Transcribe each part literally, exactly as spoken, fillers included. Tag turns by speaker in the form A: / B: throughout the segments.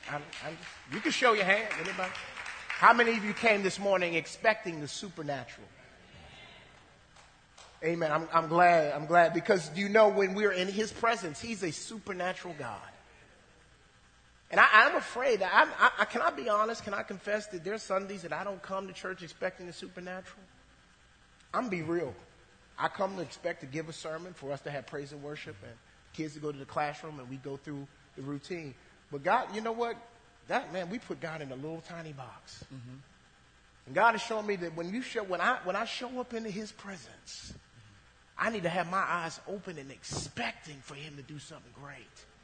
A: I'm, I'm just, you can show your hand. Anybody? How many of you came this morning expecting the supernatural? Amen. I'm, I'm glad. I'm glad because you know when we're in His presence, He's a supernatural God. And I, I'm afraid that I'm, I, I can I be honest? Can I confess that there's Sundays that I don't come to church expecting the supernatural? I'm gonna be real. I come to expect to give a sermon for us to have praise and worship and kids to go to the classroom and we go through the routine. But God, you know what? That man, we put God in a little tiny box. Mm-hmm. And God is showing me that when you show, when I when I show up into His presence, mm-hmm. I need to have my eyes open and expecting for Him to do something great.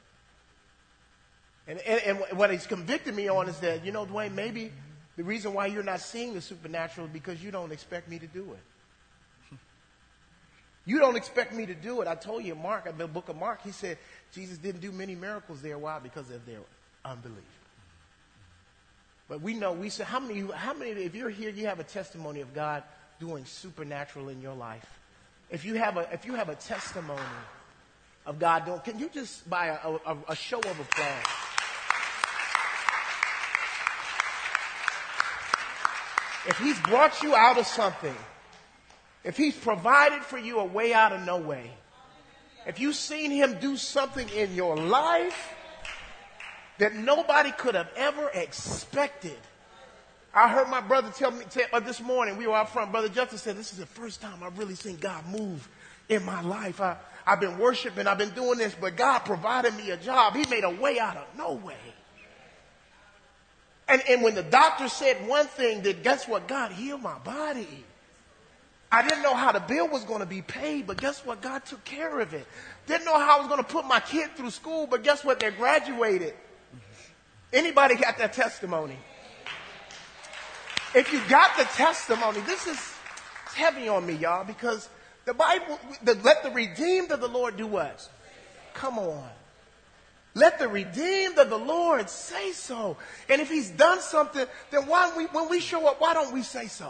A: And, and, and what He's convicted me on is that, you know, Dwayne, maybe the reason why you're not seeing the supernatural is because you don't expect me to do it. You don't expect me to do it. I told you, Mark, in the book of Mark, he said Jesus didn't do many miracles there. Why? Because of their unbelief. But we know, we said, how many, how many, if you're here, you have a testimony of God doing supernatural in your life. If you have a, if you have a testimony of God doing, can you just, by a, a, a show of applause? If He's brought you out of something, if He's provided for you a way out of no way, if you've seen Him do something in your life that nobody could have ever expected. I heard my brother tell me tell, uh, this morning, we were out front, Brother Justin said, this is the first time I've really seen God move in my life. I, I've been worshiping, I've been doing this, but God provided me a job. He made a way out of no way. And, and when the doctor said one thing, that guess what? God healed my body. I didn't know how the bill was going to be paid, but guess what? God took care of it. Didn't know how I was going to put my kid through school, but guess what? They graduated. Anybody got that testimony? If you got the testimony, this is heavy on me, y'all, because the Bible, the, let the redeemed of the Lord do what? Come on. Let the redeemed of the Lord say so. And if He's done something, then why we, when we show up, why don't we say so?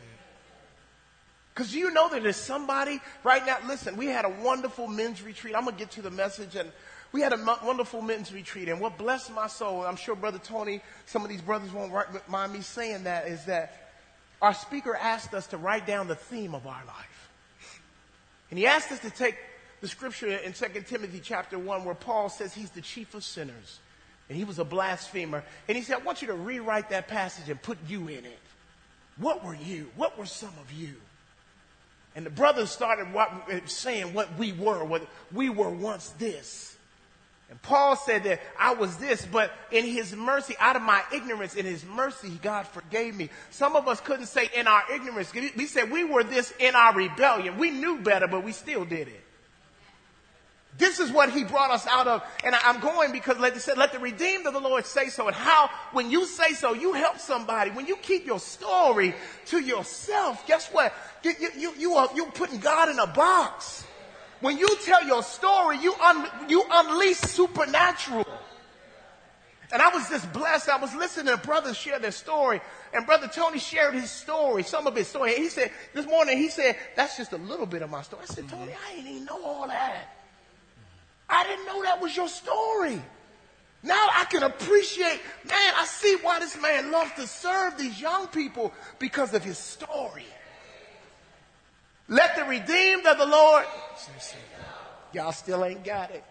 A: Because you know that there's somebody right now. Listen, we had a wonderful men's retreat. I'm going to get to the message. And we had a wonderful men's retreat. And what blessed my soul, I'm sure Brother Tony, some of these brothers won't mind me saying that, is that our speaker asked us to write down the theme of our life. And he asked us to take the scripture in Second Timothy chapter one where Paul says he's the chief of sinners. And he was a blasphemer. And he said, I want you to rewrite that passage and put you in it. What were you? What were some of you? And the brothers started what, saying what we were. What we were once this. And Paul said that I was this, but in His mercy, out of my ignorance, in His mercy, God forgave me. Some of us couldn't say in our ignorance. We said we were this in our rebellion. We knew better, but we still did it. This is what He brought us out of. And I'm going because, like I said, let the redeemed of the Lord say so. And how, when you say so, you help somebody. When you keep your story to yourself, guess what? You, you, you, you are you putting God in a box. When you tell your story, you un, you unleash supernatural. And I was just blessed. I was listening to brothers share their story. And Brother Tony shared his story, some of his story. And he said, this morning, he said, that's just a little bit of my story. I said, Tony, I didn't even know all that. I didn't know that was your story. Now I can appreciate, man, I see why this man loves to serve these young people because of his story. Let the redeemed of the Lord. Y'all still ain't got it.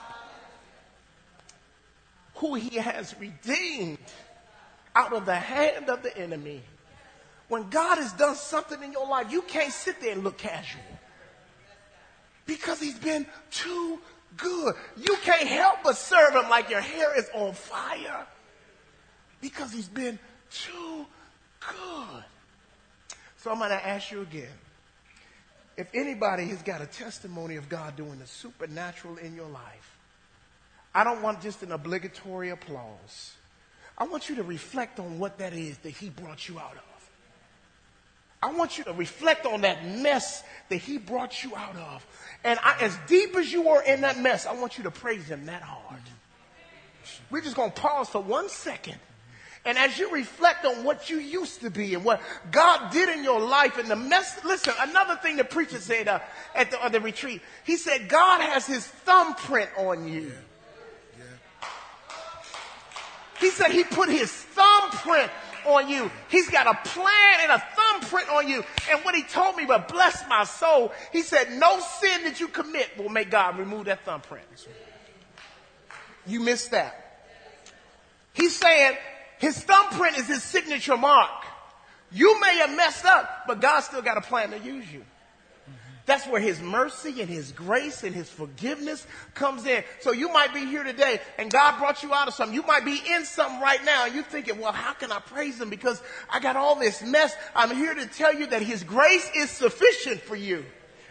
A: Who He has redeemed out of the hand of the enemy. When God has done something in your life, you can't sit there and look casual. Because He's been too good. You can't help but serve Him like your hair is on fire. Because He's been too good. So I'm going to ask you again. If anybody has got a testimony of God doing the supernatural in your life, I don't want just an obligatory applause. I want you to reflect on what that is that He brought you out of. I want you to reflect on that mess that He brought you out of. And I, as deep as you were in that mess, I want you to praise Him that hard. We're just going to pause for one second. And as you reflect on what you used to be and what God did in your life and the mess, listen, another thing the preacher said uh, at the, uh, the retreat, he said, God has His thumbprint on you. He said he put his thumbprint on you. He's got a plan and a thumbprint on you. And what he told me, but bless my soul, he said no sin that you commit will make God remove that thumbprint. You missed that. He's saying his thumbprint is his signature mark. You may have messed up, but God still got a plan to use you. That's where his mercy and his grace and his forgiveness comes in. So you might be here today and God brought you out of something. You might be in something right now and you're thinking, well, how can I praise him? Because I got all this mess. I'm here to tell you that his grace is sufficient for you.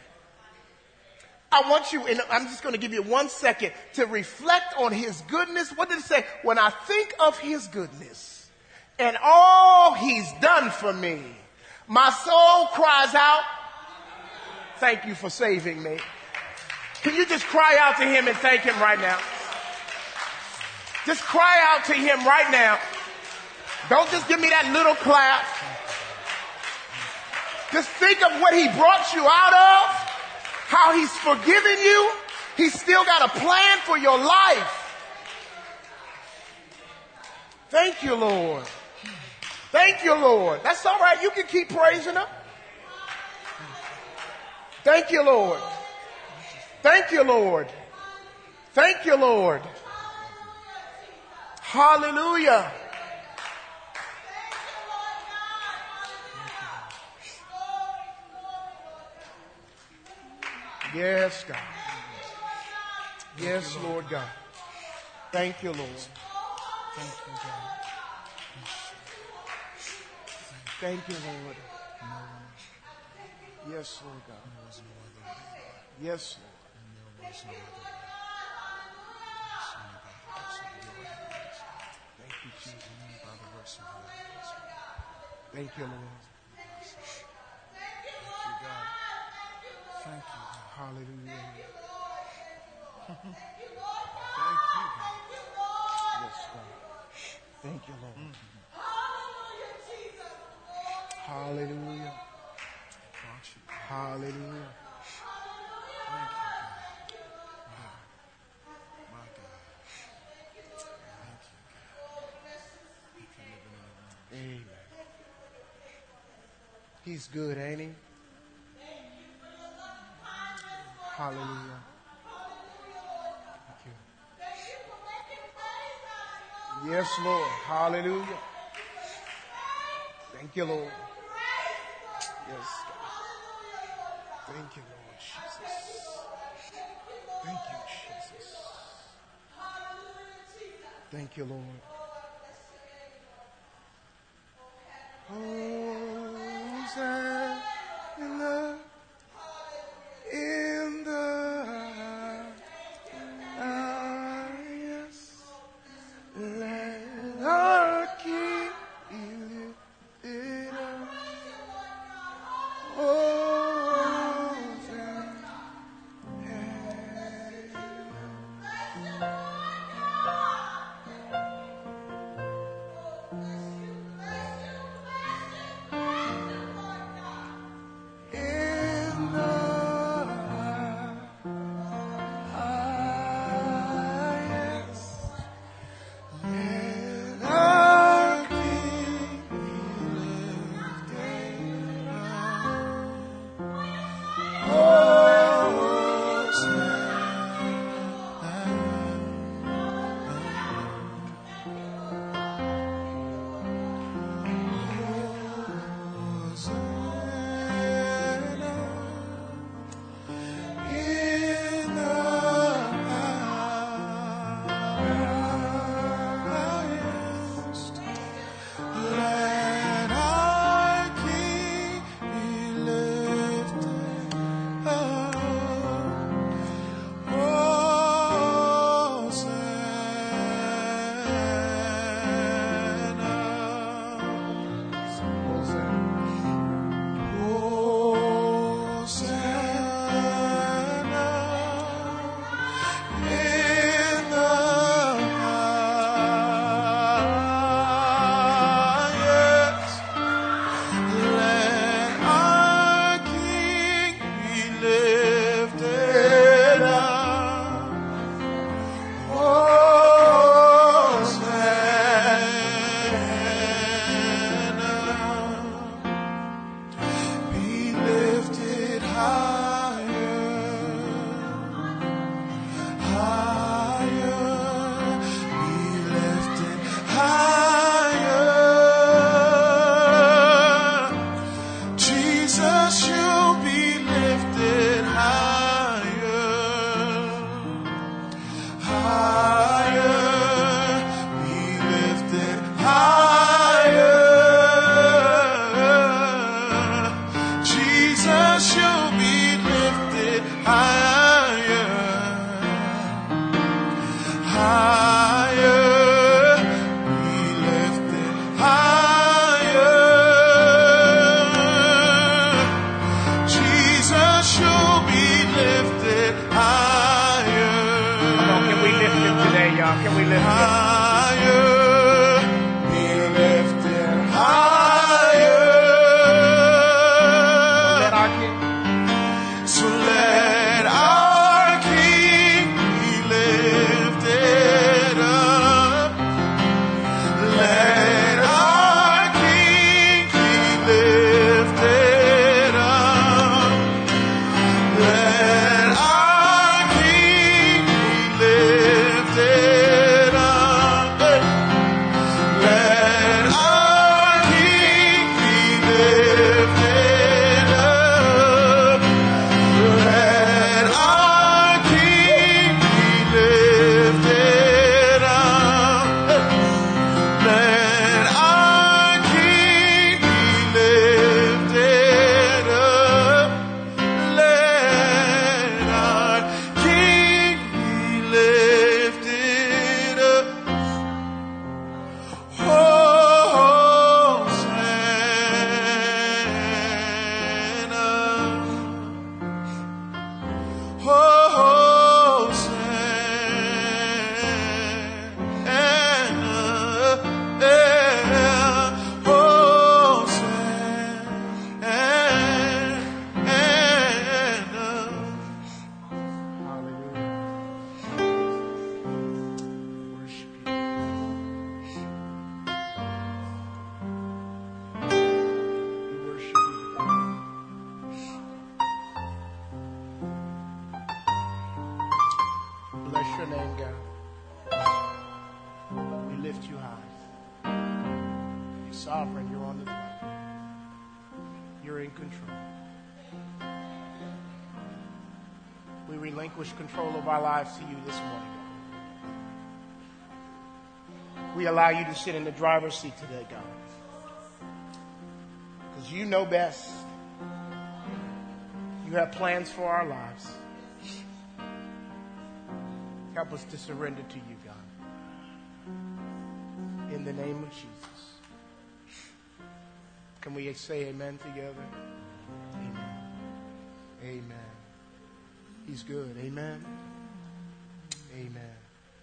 A: I want you, and I'm just going to give you one second to reflect on his goodness. What did it say? When I think of his goodness and all he's done for me, my soul cries out, thank you for saving me. Can you just cry out to him and thank him right now? Just cry out to him right now. Don't just give me that little clap. Just think of what he brought you out of, how he's forgiven you. He's still got a plan for your life. Thank you, Lord. Thank you, Lord. That's all right. You can keep praising him. Thank you, Lord. Thank you, Lord. Thank you, Lord. Hallelujah. Yes, God. Yes, Lord God. Thank you, Lord. Thank you, God. Thank you, Lord. Yes, Lord God. Yes, Lord. Thank you, Jesus. Thank you, Lord. Thank you, God. Thank you, God. Hallelujah. Thank you, God. Yes, God. Thank you, Lord. Hallelujah. Hallelujah. Thank you, God. My God. Thank you. Amen. He's good, ain't he? Hallelujah. Thank you. Yes, Lord. Hallelujah. Thank you, Lord. Yes, God. Thank you, Lord Jesus. Thank you, Jesus. Thank you, Lord. Hosanna in the highest. Let our King be lifted up. now. Can we lift him?
B: Higher, be lifted higher.
A: Let our King.
B: So let our King be lifted up. Let our King be lifted up. Let our King be lifted up. Let our King be lifted up. Let our King be lifted up. Let our King be lifted up. Let our King be lifted up.
A: Bless your name, God. We lift you high. You're sovereign. You're on the throne. You're in control. We relinquish control of our lives to you this morning, God. We allow you to sit in the driver's seat today, God. Because you know best. You have plans for our lives. Help us to surrender to you, God. In the name of Jesus. Can we say amen together? Amen. Amen. He's good. Amen. Amen.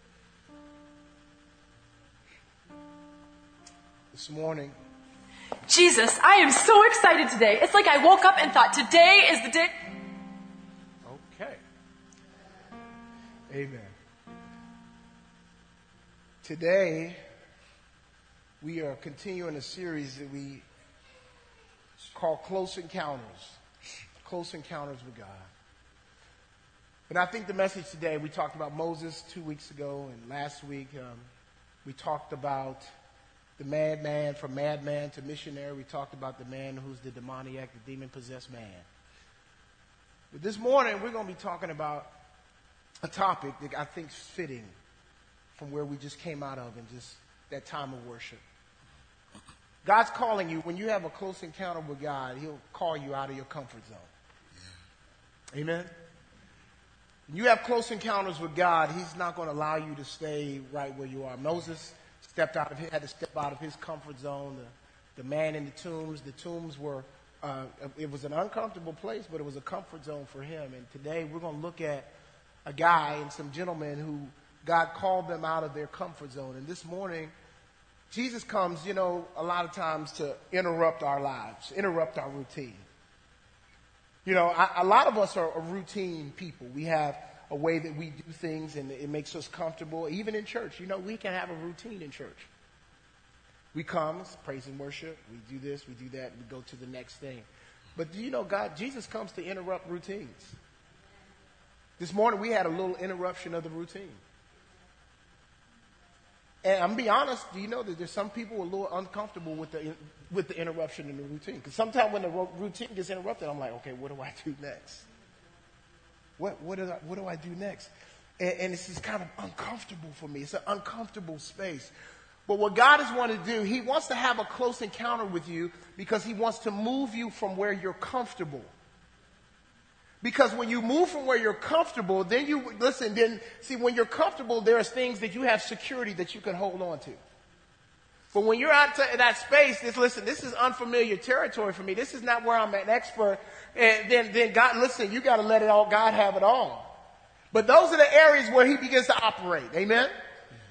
A: This morning,
C: Jesus, I am so excited today. It's like I woke up and thought, today is the day.
A: okay. Amen. Today, we are continuing a series that we call Close Encounters. Close Encounters with God. And I think the message today, we talked about Moses two weeks ago, and last week um, we talked about the madman, from madman to missionary. We talked about the man who's the demoniac, the demon-possessed man. But this morning, we're going to be talking about a topic that I think is fitting from where we just came out of and just that time of worship. God's calling you. When you have a close encounter with God, he'll call you out of your comfort zone. Yeah. Amen? When you have close encounters with God, he's not going to allow you to stay right where you are. Moses stepped out of, had to step out of his comfort zone. The, the man in the tombs, the tombs were, uh, it was an uncomfortable place, but it was a comfort zone for him. And today we're going to look at a guy and some gentlemen who God called them out of their comfort zone. And this morning, Jesus comes, you know, a lot of times to interrupt our lives, interrupt our routine. You know, I, a lot of us are, are routine people. We have a way that we do things and it makes us comfortable. Even in church, you know, we can have a routine in church. We come, praise and worship, we do this, we do that, we go to the next thing. But do you know God, Jesus comes to interrupt routines. This morning we had a little interruption of the routine. And I'm be honest, do you know that there's some people who are a little uncomfortable with the with the interruption in the routine? Because sometimes when the ro- routine gets interrupted, I'm like, okay, what do I do next? What what do I, what do I do next? And, and this is kind of uncomfortable for me. It's an uncomfortable space. But what God is wanting to do, he wants to have a close encounter with you because he wants to move you from where you're comfortable. Because when you move from where you're comfortable, then you, listen, then, see, when you're comfortable, there's things that you have security that you can hold on to. But when you're out to that space, this, listen, this is unfamiliar territory for me. This is not where I'm an expert. And then, then God, listen, you got to let it all, God have it all. But those are the areas where he begins to operate. Amen?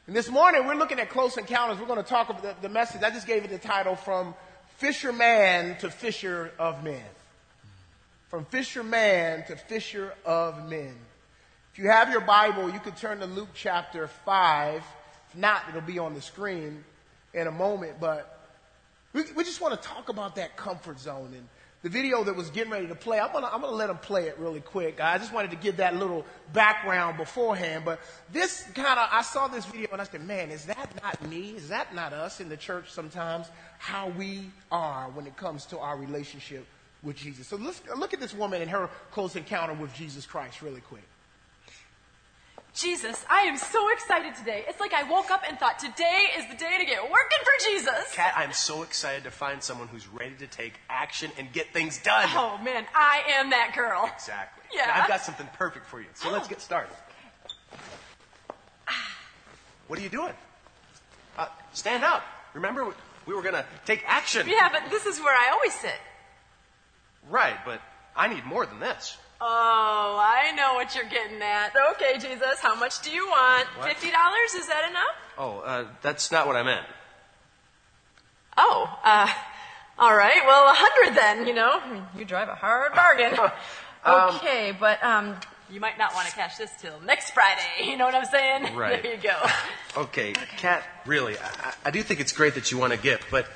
A: And this morning, we're looking at close encounters. We're going to talk about the, the message. I just gave it the title, From Fisherman to Fisher of Men. From fisherman to fisher of men. If you have your Bible, you can turn to Luke chapter five. If not, it'll be on the screen in a moment. But we, we just want to talk about that comfort zone. And the video that was getting ready to play, I'm going to I'm gonna let them play it really quick. I just wanted to give that little background beforehand. But this kind of, I saw this video and I said, man, is that not me? Is that not us in the church sometimes? How we are when it comes to our relationship with Jesus. So let's look at this woman and her close encounter with Jesus Christ really quick.
C: Jesus, I am so excited today. It's like I woke up and thought today is the day to get working for Jesus.
D: Kat, I'm so excited to find someone who's ready to take action and get things done.
C: Oh man, I am that girl.
D: Exactly.
C: Yeah.
D: Now, I've got something perfect for you. So let's get started. What are you doing? Uh, stand up. Remember, we were going to take action.
C: Yeah, but this is where I always sit.
D: Right, but I need more than this.
C: Oh, I know what you're getting at. Okay, Jesus, how much do you want?
D: What?
C: fifty dollars? Is that enough?
D: Oh, uh, that's not what I meant.
C: Oh, uh, all right. Well, a hundred then, you know. I mean, you drive a hard bargain.
D: Um,
C: okay, but, um, you might not want to cash this till next Friday. You know what I'm saying?
D: Right.
C: There you go.
D: Okay, Kat, really, I, I do think it's great that you want to give, but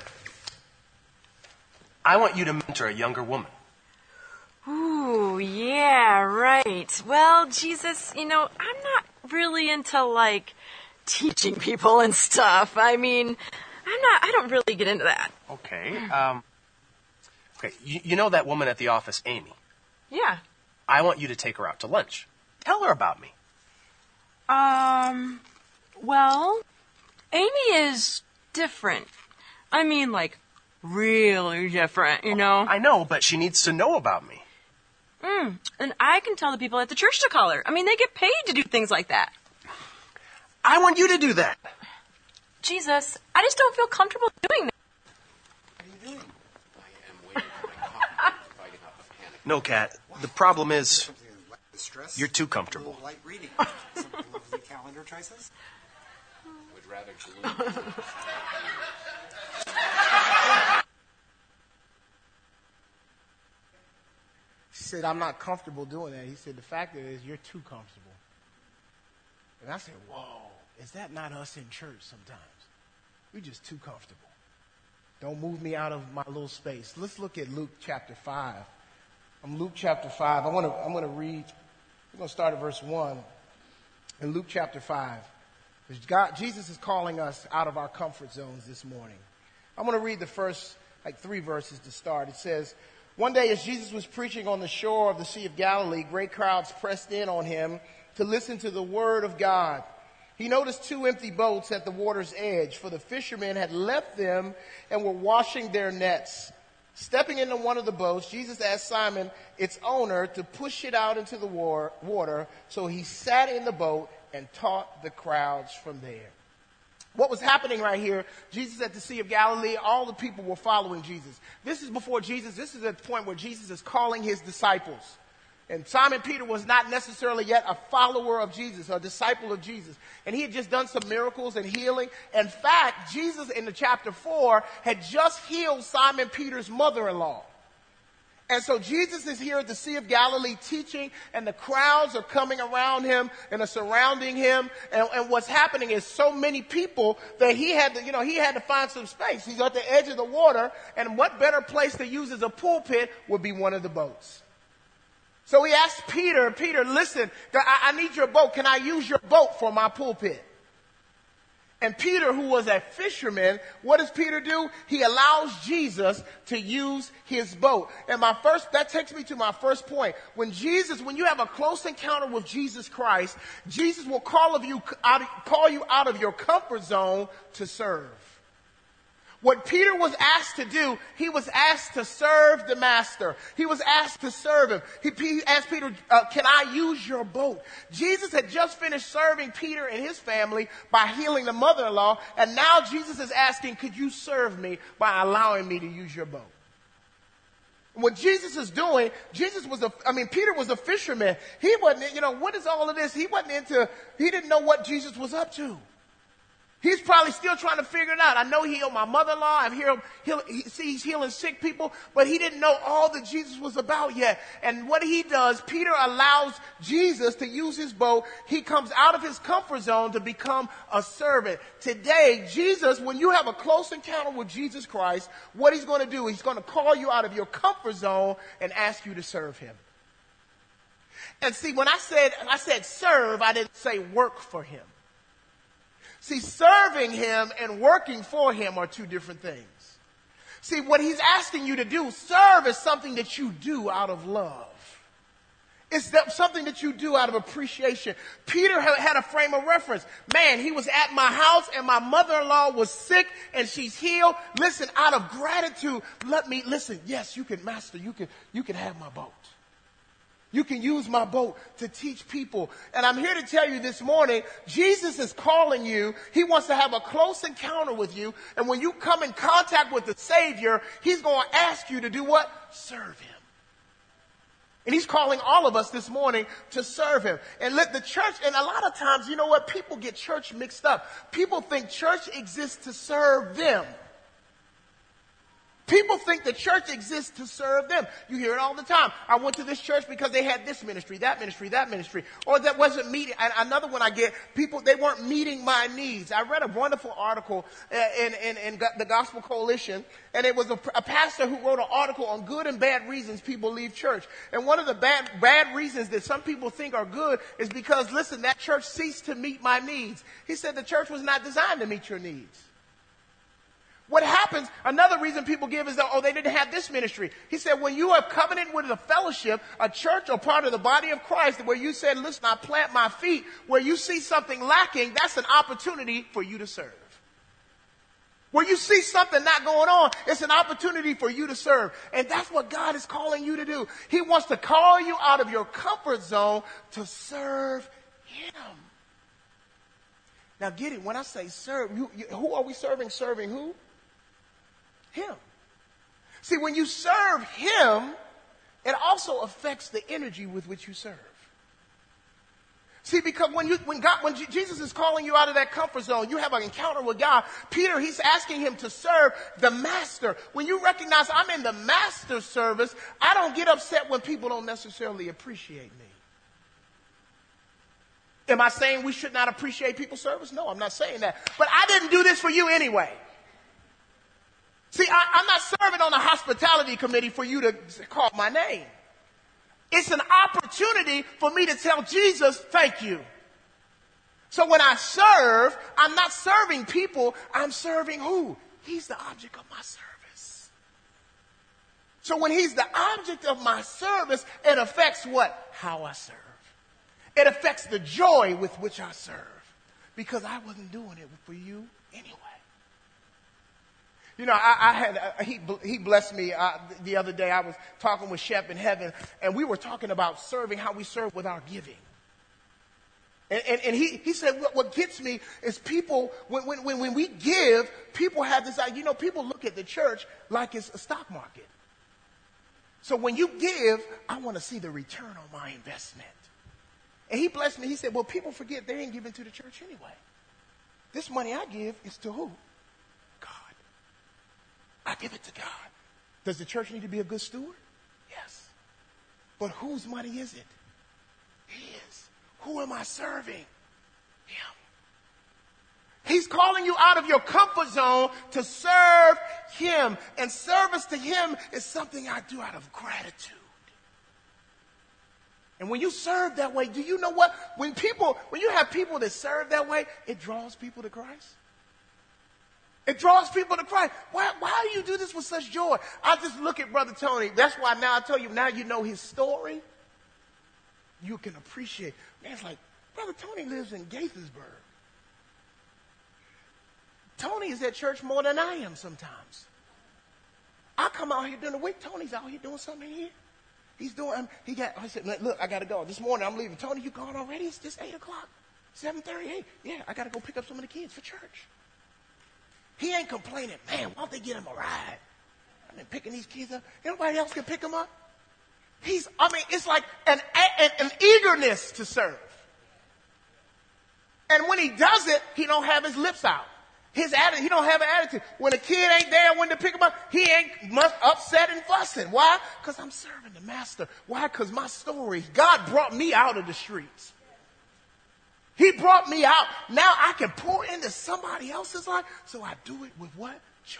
D: I want you to mentor a younger woman.
C: Ooh, yeah, right. Well, Jesus, you know, I'm not really into, like, teaching people and stuff. I mean, I'm not, I don't really get into that.
D: Okay, um, okay, you, you know that woman at the office, Amy?
C: Yeah.
D: I want you to take her out to lunch. Tell her about me.
C: Um, well, Amy is different. I mean, like, really different, you know?
D: I know, but she needs to know about me.
C: Mm, and I can tell the people at the church to call her. I mean, they get paid to do things like that.
D: I want you to do that.
C: Jesus, I just don't feel comfortable doing that.
E: What are you doing? I am waiting for my coffee, fighting off a panic.
D: No, Kat. The problem is,
E: Something like distress?
D: you're too
E: A
D: comfortable.
E: little light reading. Some lovely calendar choices? Would rather glue.
A: She said, I'm not comfortable doing that. He said, the fact is, you're too comfortable. And I said, whoa, is that not us in church sometimes? We're just too comfortable. Don't move me out of my little space. Let's look at Luke chapter five. I'm Luke chapter five. I want to, I'm going to read, we're going to start at verse one. In Luke chapter five. God, Jesus is calling us out of our comfort zones this morning. I'm going to read the first, like, three verses to start. It says, one day as Jesus was preaching on the shore of the Sea of Galilee, great crowds pressed in on him to listen to the word of God. He noticed two empty boats at the water's edge, for the fishermen had left them and were washing their nets. Stepping into one of the boats, Jesus asked Simon, its owner, to push it out into the war- water. So he sat in the boat and taught the crowds from there. What was happening right here, Jesus at the Sea of Galilee, all the people were following Jesus. This is before Jesus. This is at the point where Jesus is calling his disciples. And Simon Peter was not necessarily yet a follower of Jesus, a disciple of Jesus. And he had just done some miracles and healing. In fact, Jesus in the chapter four had just healed Simon Peter's mother-in-law. And so Jesus is here at the Sea of Galilee teaching, and the crowds are coming around him and are surrounding him. And, and what's happening is so many people that he had to, you know, he had to find some space. He's at the edge of the water, and what better place to use as a pulpit would be one of the boats. So he asked Peter, Peter, listen, I, I need your boat. Can I use your boat for my pulpit? And Peter, who was a fisherman, what does Peter do? He allows Jesus to use his boat. And my first, that takes me to my first point. When Jesus, when you have a close encounter with Jesus Christ, Jesus will call of you out, call you out of your comfort zone to serve. What Peter was asked to do, he was asked to serve the master. He was asked to serve him. He, he asked Peter, uh, can I use your boat? Jesus had just finished serving Peter and his family by healing the mother-in-law. And now Jesus is asking, could you serve me by allowing me to use your boat? What Jesus is doing, Jesus was a, I mean, Peter was a fisherman. He wasn't, you know, what is all of this? He wasn't into, he didn't know what Jesus was up to. He's probably still trying to figure it out. I know he healed my mother-in-law. I've heard him heal, he, see, he's healing sick people, but he didn't know all that Jesus was about yet. And what he does, Peter allows Jesus to use his boat. He comes out of his comfort zone to become a servant. Today, Jesus, when you have a close encounter with Jesus Christ, what he's going to do, he's going to call you out of your comfort zone and ask you to serve him. And see, when I said, I said serve, I didn't say work for him. See, serving him and working for him are two different things. See, what he's asking you to do, serve is something that you do out of love. It's that, something that you do out of appreciation. Peter had a frame of reference. Man, he was at my house and my mother-in-law was sick and she's healed. Listen, out of gratitude, let me, listen, yes, you can master, you can, you can have my boat. You can use my boat to teach people. And I'm here to tell you this morning, Jesus is calling you. He wants to have a close encounter with you. And when you come in contact with the Savior, he's going to ask you to do what? Serve him. And he's calling all of us this morning to serve him. And let the church, and a lot of times, you know what? People get church mixed up. People think church exists to serve them. People think the church exists to serve them. You hear it all the time. I went to this church because they had this ministry, that ministry, that ministry. Or that wasn't meeting. And another one I get, people, they weren't meeting my needs. I read a wonderful article in, in, in the Gospel Coalition. And it was a, a pastor who wrote an article on good and bad reasons people leave church. And one of the bad, bad reasons that some people think are good is because, listen, that church ceased to meet my needs. He said the church was not designed to meet your needs. What happens, another reason people give is that, oh, they didn't have this ministry. He said, when you have covenant with a fellowship, a church or part of the body of Christ, where you said, listen, I plant my feet, where you see something lacking, that's an opportunity for you to serve. Where you see something not going on, it's an opportunity for you to serve. And that's what God is calling you to do. He wants to call you out of your comfort zone to serve him. Now get it, when I say serve, you, you, who are we serving? Serving who? Him. See, when you serve him, it also affects the energy with which you serve. See, because when you, when God, when G- Jesus is calling you out of that comfort zone, you have an encounter with God. Peter, he's asking him to serve the master. When you recognize I'm in the master's service, I don't get upset when people don't necessarily appreciate me. Am I saying we should not appreciate people's service? No, I'm not saying that. But I didn't do this for you anyway. See, I, I'm not serving on the hospitality committee for you to call my name. It's an opportunity for me to tell Jesus, thank you. So when I serve, I'm not serving people, I'm serving who? He's the object of my service. So when he's the object of my service, it affects what? How I serve. It affects the joy with which I serve. Because I wasn't doing it for you anyway. You know, I, I had, uh, he, he blessed me uh, the other day. I was talking with Shep in heaven, and we were talking about serving, how we serve with our giving. And, and, and he, he said, what, what gets me is people, when, when, when we give, people have this idea, you know, people look at the church like it's a stock market. So when you give, I want to see the return on my investment. And he blessed me. He said, well, people forget they ain't giving to the church anyway. This money I give is to who? I give it to God. Does the church need to be a good steward? Yes. But whose money is it? His. Who am I serving? Him. He's calling you out of your comfort zone to serve him. And service to him is something I do out of gratitude. And when you serve that way, do you know what? When people, when you have people that serve that way, it draws people to Christ. It draws people to Christ. Why, why do you do this with such joy? I just look at Brother Tony. That's why now I tell you, now you know his story. You can appreciate. Man, it's like, Brother Tony lives in Gaithersburg. Tony is at church more than I am sometimes. I come out here during the week. Tony's out here doing something here. He's doing, um, he got, I said, look, I got to go. This morning I'm leaving. Tony, you gone already? It's just eight o'clock. seven thirty-eight. Yeah, I got to go pick up some of the kids for church. He ain't complaining, man, why don't they get him a ride? I've been picking these kids up. Anybody else can pick them up? He's, I mean, it's like an, an, an eagerness to serve. And when he does it, he don't have his lips out. His attitude, he don't have an attitude. When a kid ain't there when to pick him up, he ain't much upset and fussing. Why? Because I'm serving the master. Why? Because my story, God brought me out of the streets. He brought me out. Now I can pour into somebody else's life. So I do it with what? Joy.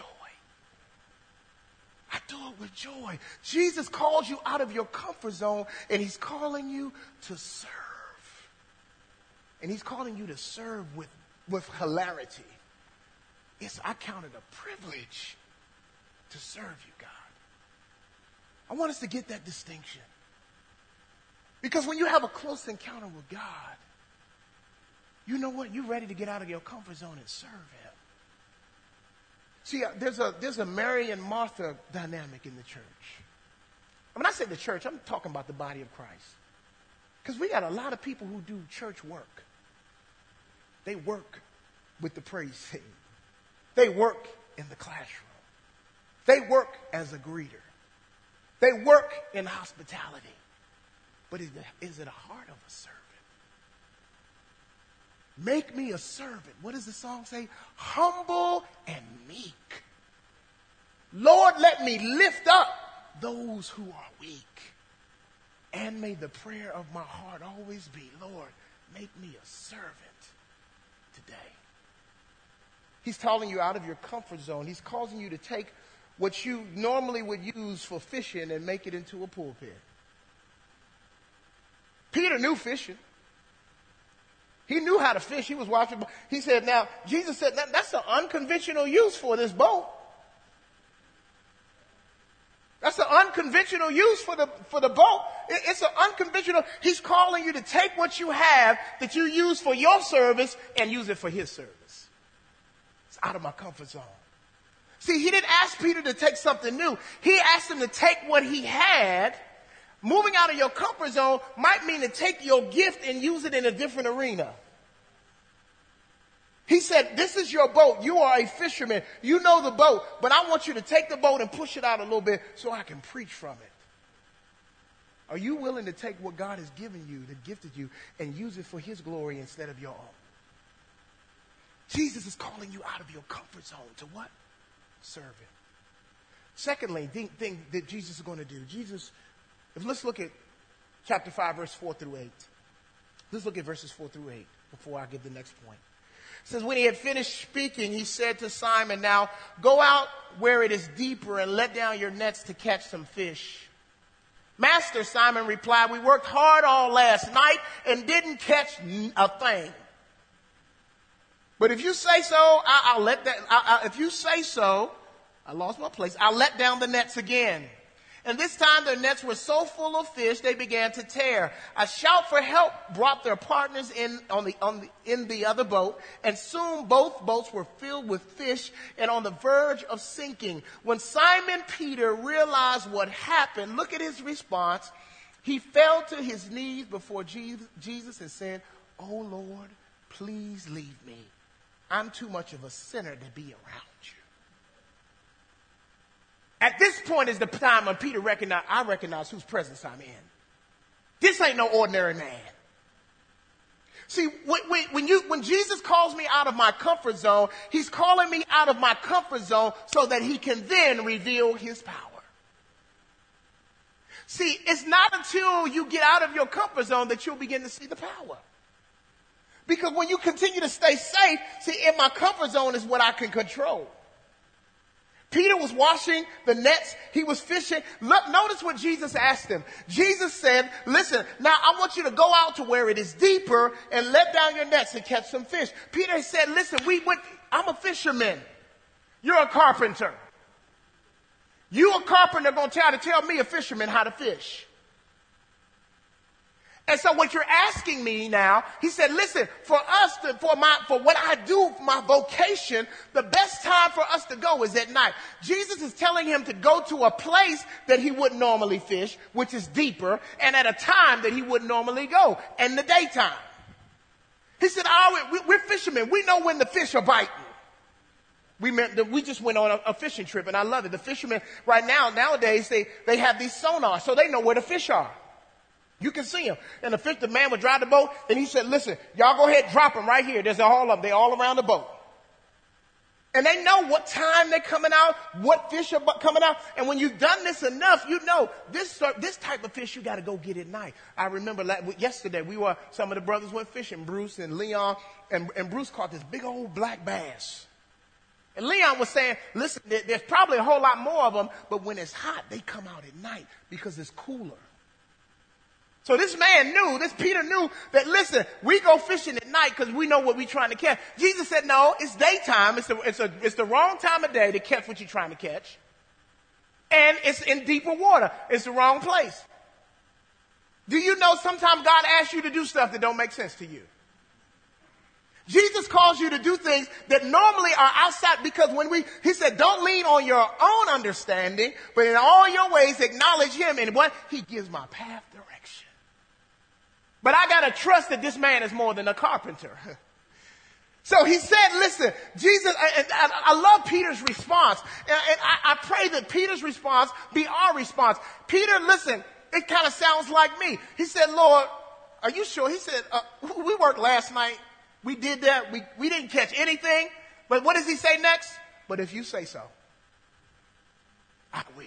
A: I do it with joy. Jesus calls you out of your comfort zone, and he's calling you to serve. And he's calling you to serve with, with hilarity. Yes, I count it a privilege to serve you, God. I want us to get that distinction. Because when you have a close encounter with God, you know what? You're ready to get out of your comfort zone and serve him. See, uh, there's a there's a Mary and Martha dynamic in the church. When I say the church, I'm talking about the body of Christ. Because we got a lot of people who do church work. They work with the praise team. They work in the classroom. They work as a greeter. They work in hospitality. But is it, is it a heart of a servant? Make me a servant. What does the song say? Humble and meek. Lord, let me lift up those who are weak. And may the prayer of my heart always be, Lord, make me a servant today. He's calling you out of your comfort zone. He's causing you to take what you normally would use for fishing and make it into a pulpit. Peter knew fishing. He knew how to fish. He was watching. He said, now, Jesus said, that, that's an unconventional use for this boat. That's an unconventional use for the, for the boat. It, it's an unconventional. He's calling you to take what you have that you use for your service and use it for his service. It's out of my comfort zone. See, he didn't ask Peter to take something new. He asked him to take what he had. Moving out of your comfort zone might mean to take your gift and use it in a different arena. He said, this is your boat. You are a fisherman. You know the boat, but I want you to take the boat and push it out a little bit so I can preach from it. Are you willing to take what God has given you, that gifted you, and use it for his glory instead of your own? Jesus is calling you out of your comfort zone to what? Serve him. Secondly, the thing that Jesus is going to do. Jesus, if let's look at chapter five, verse four through eight. Let's look at verses four through eight before I give the next point. It says, when he had finished speaking, he said to Simon, now go out where it is deeper and let down your nets to catch some fish. Master, Simon replied, we worked hard all last night and didn't catch a thing. But if you say so, I, I'll let that, I, I, if you say so, I lost my place, I'll let down the nets again. And this time their nets were so full of fish, they began to tear. A shout for help brought their partners in on the, on the, in the other boat, and soon both boats were filled with fish and on the verge of sinking. When Simon Peter realized what happened, look at his response. He fell to his knees before Jesus and said, oh Lord, please leave me. I'm too much of a sinner to be around you. At this point is the time when Peter recognized, I recognize whose presence I'm in. This ain't no ordinary man. See, when, when, you, when Jesus calls me out of my comfort zone, he's calling me out of my comfort zone so that he can then reveal his power. See, it's not until you get out of your comfort zone that you'll begin to see the power. Because when you continue to stay safe, see, in my comfort zone is what I can control. Peter was washing the nets. He was fishing. Look, notice what Jesus asked him. Jesus said, listen, now I want you to go out to where it is deeper and let down your nets and catch some fish. Peter said, listen, we went, I'm a fisherman. You're a carpenter. You a carpenter going to try to tell me, a fisherman, how to fish. And so what you're asking me now, he said, listen, for us to, for my, for what I do, my vocation, the best time for us to go is at night. Jesus is telling him to go to a place that he wouldn't normally fish, which is deeper, and at a time that he wouldn't normally go, in the daytime. He said, oh, we're fishermen. We know when the fish are biting. We meant that we just went on a, a fishing trip, and I love it. The fishermen right now, nowadays, they, they have these sonars, so they know where the fish are. You can see them. And the fish, the man would drive the boat, and he said, listen, y'all go ahead, drop them right here. There's all of them. They're all around the boat. And they know what time they're coming out, what fish are bu- coming out. And when you've done this enough, you know this sort- this type of fish you got to go get at night. I remember la- yesterday we were, some of the brothers went fishing, Bruce and Leon, and, and Bruce caught this big old black bass. And Leon was saying, listen, there, there's probably a whole lot more of them, but when it's hot, they come out at night because it's cooler. So this man knew, this Peter knew that, listen, we go fishing at night because we know what we're trying to catch. Jesus said, no, it's daytime. It's the, it's, a, it's the wrong time of day to catch what you're trying to catch. And it's in deeper water. It's the wrong place. Do you know sometimes God asks you to do stuff that don't make sense to you? Jesus calls you to do things that normally are outside, because when we, he said, don't lean on your own understanding, but in all your ways acknowledge him, and what? He gives my path direction. But I gotta trust that this man is more than a carpenter. So he said, listen, Jesus, and I, I love Peter's response. And, and I, I pray that Peter's response be our response. Peter, listen, it kind of sounds like me. He said, Lord, are you sure? He said, uh, we worked last night. We did that. We, we didn't catch anything. But what does he say next? But if you say so, I will.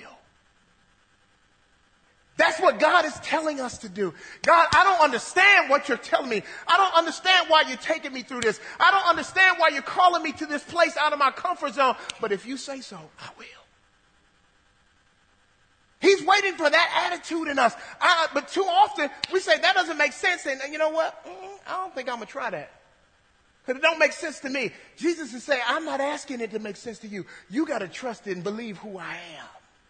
A: That's what God is telling us to do. God, I don't understand what you're telling me. I don't understand why you're taking me through this. I don't understand why you're calling me to this place out of my comfort zone. But if you say so, I will. He's waiting for that attitude in us. I, but too often we say that doesn't make sense. And you know what? Mm, I don't think I'm going to try that. Because it don't make sense to me. Jesus is saying, I'm not asking it to make sense to you. You got to trust it and believe who I am.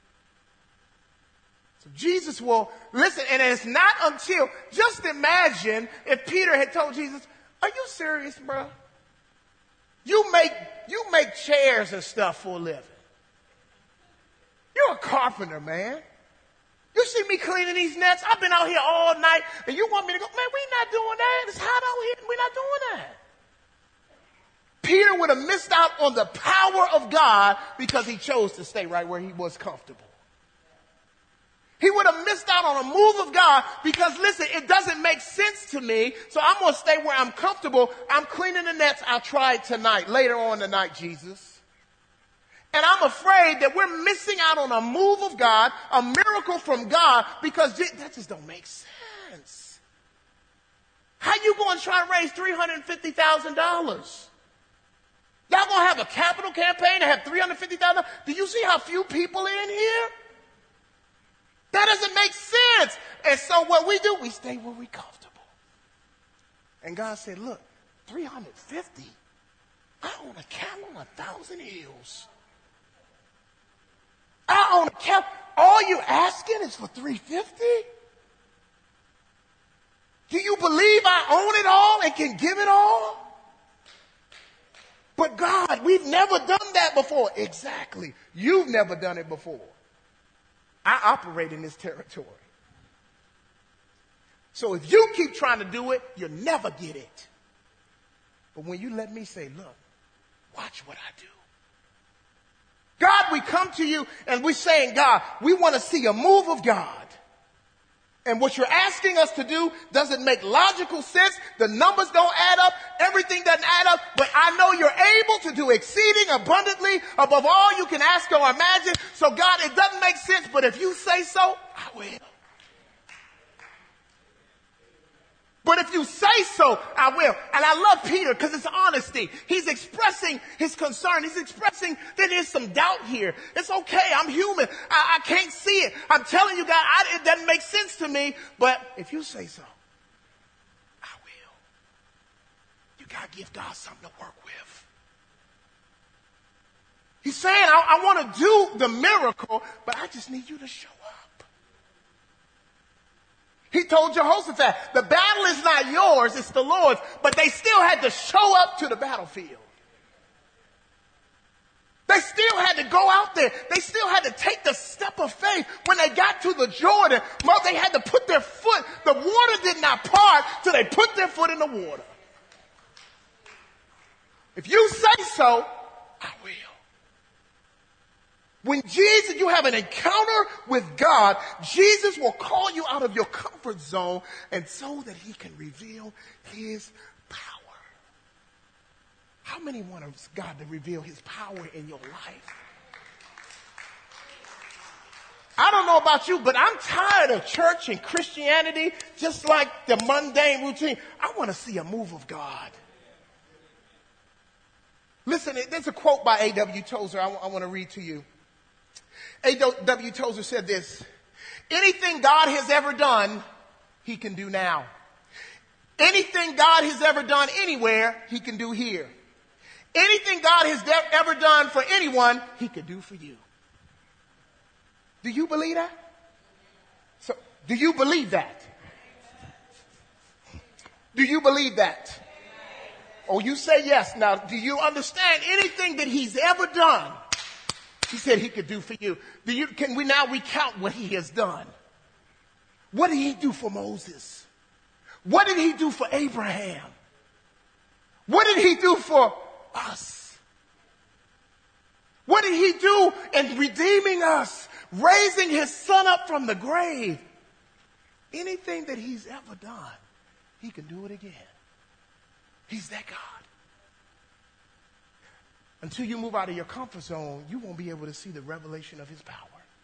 A: Jesus will listen, and it's not until, just imagine if Peter had told Jesus, are you serious, bro? You make, you make chairs and stuff for a living. You're a carpenter, man. You see me cleaning these nets? I've been out here all night, and you want me to go, man, we're not doing that. It's hot out here, we're not doing that. Peter would have missed out on the power of God because he chose to stay right where he was comfortable. He would have missed out on a move of God because, listen, it doesn't make sense to me, so I'm going to stay where I'm comfortable. I'm cleaning the nets. I'll try it tonight, later on tonight, Jesus. And I'm afraid that we're missing out on a move of God, a miracle from God, because that just don't make sense. How you going to try to raise three hundred fifty thousand dollars? Y'all going to have a capital campaign to have three hundred fifty thousand dollars? Do you see how few people are in here? That doesn't make sense. And so what we do, we stay where we're comfortable. And God said, look, three hundred fifty, I own a cattle on a thousand hills. I own a cattle. All you're asking is for three hundred fifty? Do you believe I own it all and can give it all? But God, we've never done that before. Exactly. You've never done it before. I operate in this territory. So if you keep trying to do it, you'll never get it. But when you let me say, look, watch what I do. God, we come to you and we're saying, God, we want to see a move of God. And what you're asking us to do doesn't make logical sense. The numbers don't add up. Everything doesn't add up. But I know you're able to do exceeding abundantly above all you can ask or imagine. So God, it doesn't make sense. But if you say so, I will. But if you say so, I will. And I love Peter because it's honesty. He's expressing his concern. He's expressing that there's some doubt here. It's okay. I'm human. I, I can't see it. I'm telling you, God, I, it doesn't make sense to me. But if you say so, I will. You got to give God something to work with. He's saying, I, I want to do the miracle, but I just need you to show up. He told Jehoshaphat, the battle is not yours, it's the Lord's. But they still had to show up to the battlefield. They still had to go out there. They still had to take the step of faith. When they got to the Jordan, they had to put their foot. The water did not part till they put their foot in the water. If you say so, I will. When Jesus, you have an encounter with God, Jesus will call you out of your comfort zone and so that he can reveal his power. How many want God to reveal his power in your life? I don't know about you, but I'm tired of church and Christianity, just like the mundane routine. I want to see a move of God. Listen, there's a quote by A W Tozer I, I want to read to you. A W Tozer said this: anything God has ever done, he can do now. Anything God has ever done anywhere, he can do here. Anything God has de- ever done for anyone, he can do for you. Do you believe that? So, do you believe that? Do you believe that? Oh, you say yes. Now, do you understand anything that he's ever done? He said he could do for you. Do you, can we now recount what he has done? What did he do for Moses? What did he do for Abraham? What did he do for us? What did he do in redeeming us, raising his son up from the grave? Anything that he's ever done, he can do it again. He's that God. Until you move out of your comfort zone, you won't be able to see the revelation of his power.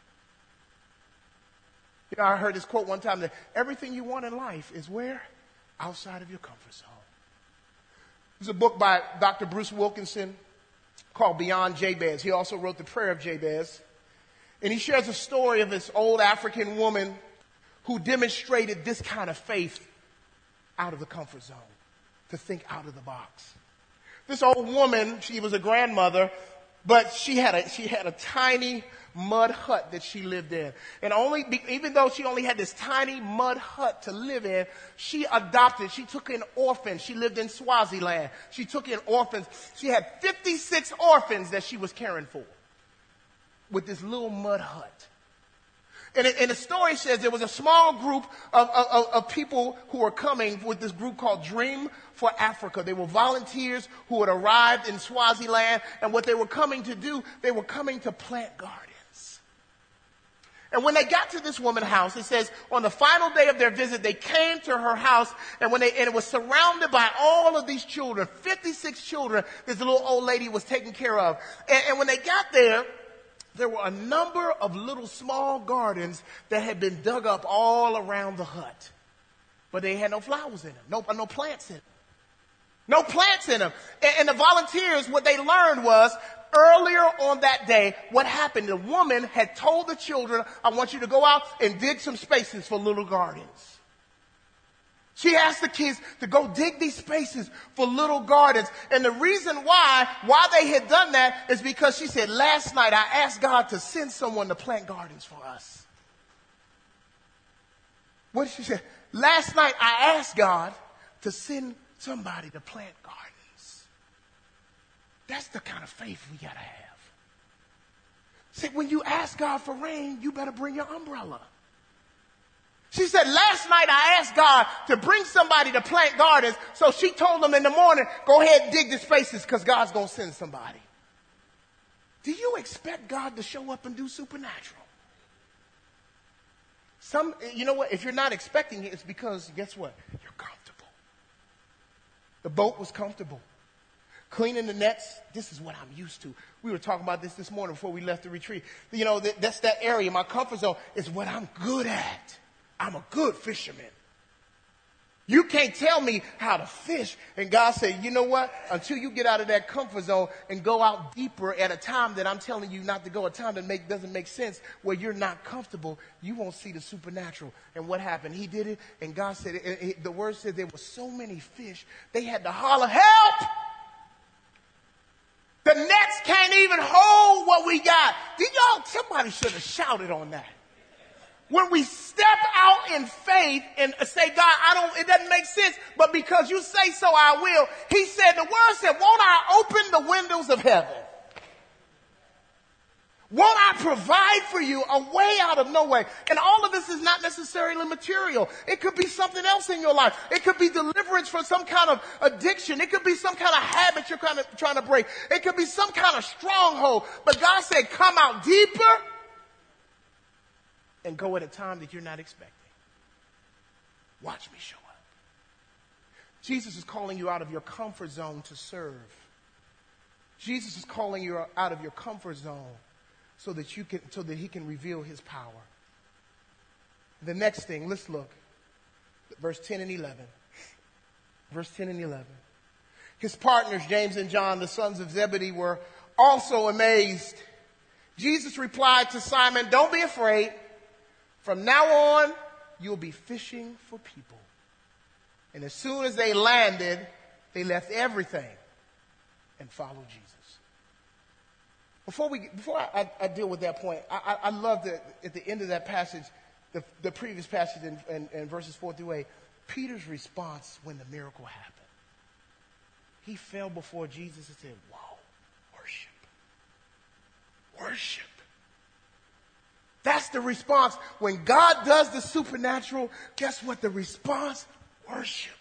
A: You know, I heard this quote one time that everything you want in life is where? Outside of your comfort zone. There's a book by Doctor Bruce Wilkinson called Beyond Jabez. He also wrote The Prayer of Jabez. And he shares a story of this old African woman who demonstrated this kind of faith out of the comfort zone, to think out of the box. This old woman, she was a grandmother, but she had a, she had a tiny mud hut that she lived in. And only, even though she only had this tiny mud hut to live in, she adopted, she took in orphans. She lived in Swaziland. She took in orphans. She had fifty-six orphans that she was caring for with this little mud hut. And, it, and the story says there was a small group of, of, of people who were coming with this group called Dream for Africa. They were volunteers who had arrived in Swaziland, and what they were coming to do, they were coming to plant gardens. And when they got to this woman's house, it says on the final day of their visit, they came to her house, and when they and it was surrounded by all of these children, fifty-six children, this little old lady was taken care of. And, and when they got there, there were a number of little small gardens that had been dug up all around the hut. But they had no flowers in them, no, no plants in them. No plants in them. And, and the volunteers, what they learned was, earlier on that day, what happened, the woman had told the children, I want you to go out and dig some spaces for little gardens. She asked the kids to go dig these spaces for little gardens. And the reason why, why they had done that is because she said, last night I asked God to send someone to plant gardens for us. What did she say? Last night I asked God to send somebody to plant gardens. That's the kind of faith we got to have. See, when you ask God for rain, you better bring your umbrella. She said, last night I asked God to bring somebody to plant gardens, so she told them in the morning, go ahead and dig the spaces because God's going to send somebody. Do you expect God to show up and do supernatural? Some, you know what? If you're not expecting it, it's because, guess what? You're comfortable. The boat was comfortable. Cleaning the nets, this is what I'm used to. We were talking about this this morning before we left the retreat. You know, that, that's that area, my comfort zone, is what I'm good at. I'm a good fisherman. You can't tell me how to fish. And God said, you know what? Until you get out of that comfort zone and go out deeper at a time that I'm telling you not to go, a time that make, doesn't make sense, where you're not comfortable, you won't see the supernatural. And what happened? He did it, and God said, it, it, the word said there were so many fish, they had to holler, help! The nets can't even hold what we got. Did y'all, somebody should have shouted on that. When we step out in faith and say, God, I don't, it doesn't make sense, but because you say so, I will. He said, the word said, won't I open the windows of heaven? Won't I provide for you a way out of no way? And all of this is not necessarily material. It could be something else in your life. It could be deliverance from some kind of addiction. It could be some kind of habit you're kind of trying to break. It could be some kind of stronghold. But God said, come out deeper and go at a time that you're not expecting. Watch me show up. Jesus is calling you out of your comfort zone to serve. Jesus is calling you out of your comfort zone so that you can, so that he can reveal his power. The next thing, let's look. Verse ten and eleven. Verse ten and eleven. His partners, James and John, the sons of Zebedee, were also amazed. Jesus replied to Simon, don't be afraid. From now on, you'll be fishing for people. And as soon as they landed, they left everything and followed Jesus. Before we, before I, I deal with that point, I, I, I love that at the end of that passage, the, the previous passage in, in, in verses four through eight, Peter's response when the miracle happened. He fell before Jesus and said, whoa, worship. Worship. That's the response. When God does the supernatural, guess what the response? Worship.